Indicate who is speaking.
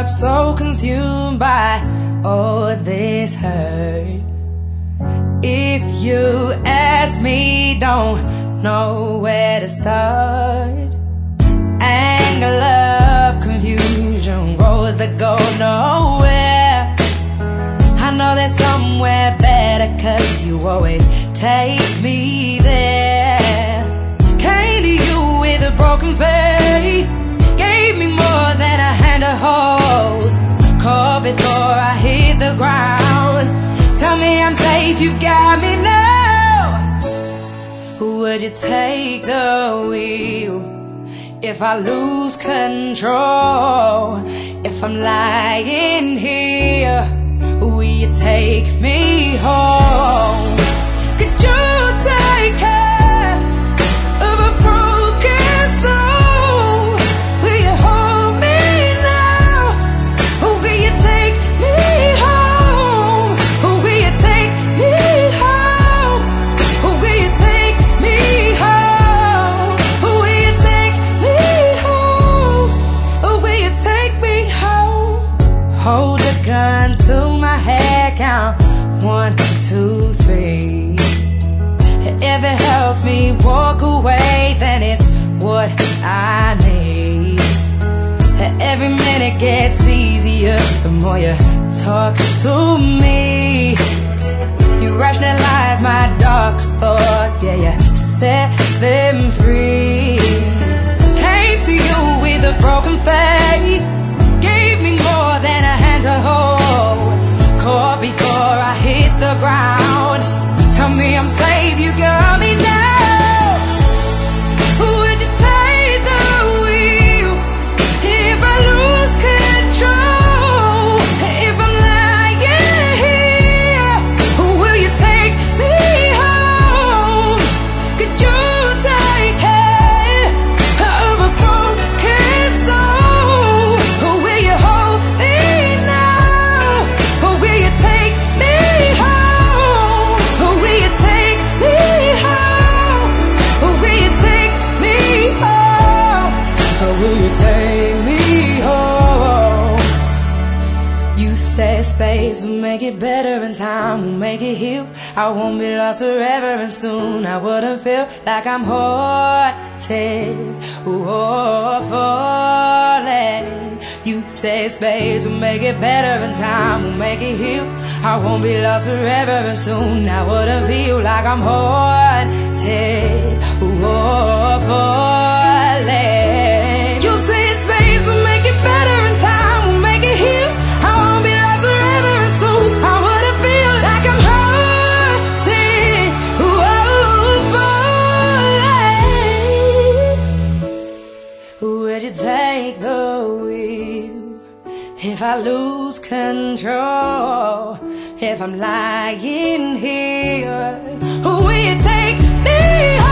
Speaker 1: up, so consumed by all this hurt. If you ask me, don't know where to start. Anger, love, confusion, roads that go nowhere. I know there's somewhere better, 'cause you always take me there. Came to you with a broken faith, gave me more than a hand to hold. Caught before I hit the ground. Tell me I'm safe, you got me now. Would you take the wheel if I lose control? If I'm lying here, will you take me home? Could you take care of a broken soul? Will you hold me now? Or will you take me home? Or will you take me home? Or will you take me home? Or will you take me home? Or will you take me home? Hold a gun to my head, count 1, 2, 3. If it helps me walk away, then it's what I need. Every minute gets easier the more you talk to me. You rationalize my darkest thoughts, yeah, you set them free. Came to you with a broken faith, gave me more than a hand to hold. Caught before I hit the ground. Tell me I'm safe, you got me now. Would you take the wheel if I lose control? If I'm lying here, will you take me home? Could you take care of a broken soul? Or will you hold me now? Or will you take me home? Or will you take me home? Or will you take me home? Or will you take me home? You said space will make it better and time will make it heal. I won't be lost forever and soon I wouldn't feel like I'm haunted or falling. You say space will make it better and time will make it heal. I won't be lost forever and soon I wouldn't feel like I'm haunted or falling. You say space will make it better and time will make it heal. I won't be lost forever and soon I wouldn't feel like I'm haunted or falling. Would you take the wheel if I lose control? If I'm lying here, will you take me